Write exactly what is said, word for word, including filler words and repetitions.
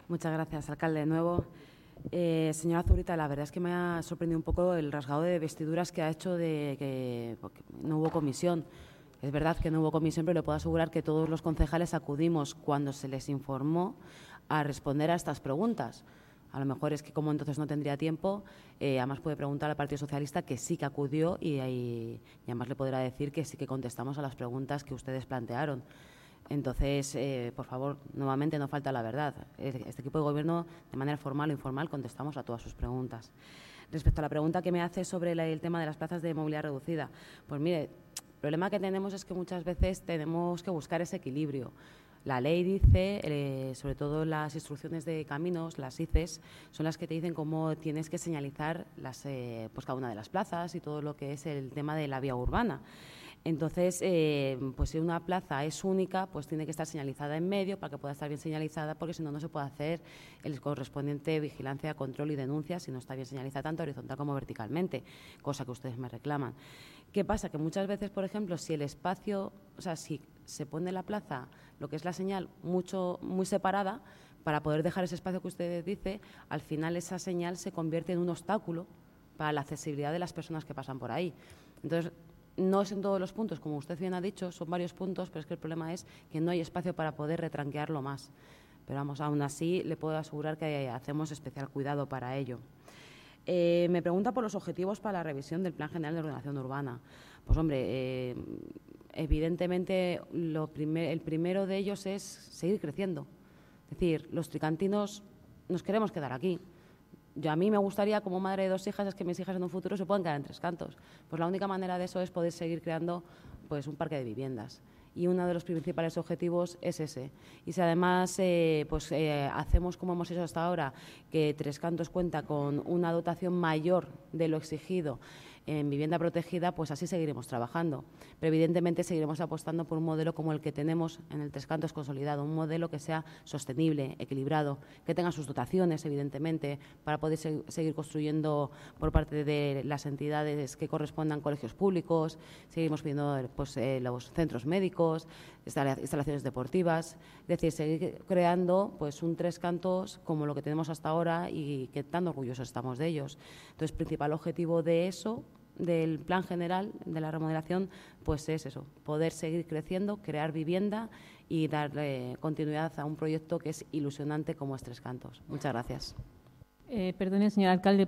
Muchas gracias, alcalde. De nuevo, eh, señora Zurita, la verdad es que me ha sorprendido un poco el rasgado de vestiduras que ha hecho de que no hubo comisión. Es verdad que no hubo comisión, pero le puedo asegurar que todos los concejales acudimos cuando se les informó a responder a estas preguntas. A lo mejor es que como entonces no tendría tiempo, eh, además puede preguntar al Partido Socialista que sí que acudió y, y, y además le podrá decir que sí que contestamos a las preguntas que ustedes plantearon. Entonces, eh, por favor, nuevamente no falta la verdad. Este equipo de gobierno, de manera formal o informal, contestamos a todas sus preguntas. Respecto a la pregunta que me hace sobre la, el tema de las plazas de movilidad reducida, pues mire, el problema que tenemos es que muchas veces tenemos que buscar ese equilibrio. La ley dice, eh, sobre todo las instrucciones de caminos, las I C E S, son las que te dicen cómo tienes que señalizar las, eh, pues cada una de las plazas y todo lo que es el tema de la vía urbana. Entonces, eh, pues si una plaza es única, pues tiene que estar señalizada en medio para que pueda estar bien señalizada, porque si no, no se puede hacer el correspondiente vigilancia, control y denuncia si no está bien señalizada tanto horizontal como verticalmente, cosa que ustedes me reclaman. ¿Qué pasa? Que muchas veces, por ejemplo, si el espacio, o sea, si se pone la plaza, lo que es la señal, mucho, muy separada, para poder dejar ese espacio que usted dice, al final esa señal se convierte en un obstáculo para la accesibilidad de las personas que pasan por ahí. Entonces, no es en todos los puntos, como usted bien ha dicho, son varios puntos, pero es que el problema es que no hay espacio para poder retranquearlo más. Pero vamos, aún así le puedo asegurar que hacemos especial cuidado para ello. Eh, me pregunta por los objetivos para la revisión del Plan General de Ordenación Urbana. Pues hombre, eh, evidentemente lo primer, el primero de ellos es seguir creciendo. Es decir, los tricantinos nos queremos quedar aquí. Yo a mí me gustaría, como madre de dos hijas, es que mis hijas en un futuro se puedan quedar en Tres Cantos. Pues la única manera de eso es poder seguir creando pues, un parque de viviendas. Y uno de los principales objetivos es ese. Y si además eh, pues, eh, hacemos como hemos hecho hasta ahora, que Tres Cantos cuenta con una dotación mayor de lo exigido en vivienda protegida, pues así seguiremos trabajando. Pero evidentemente seguiremos apostando por un modelo como el que tenemos en el Tres Cantos consolidado, un modelo que sea sostenible, equilibrado, que tenga sus dotaciones, evidentemente, para poder se seguir construyendo por parte de las entidades que correspondan colegios públicos, seguimos pidiendo pues, eh, los centros médicos, instalaciones deportivas, es decir, seguir creando pues, un Tres Cantos como lo que tenemos hasta ahora y que tan orgullosos estamos de ellos. Entonces, el principal objetivo de eso, del plan general de la remodelación, pues es eso, poder seguir creciendo, crear vivienda y darle continuidad a un proyecto que es ilusionante como es Tres Cantos. Muchas gracias. Eh, perdone, señor alcalde.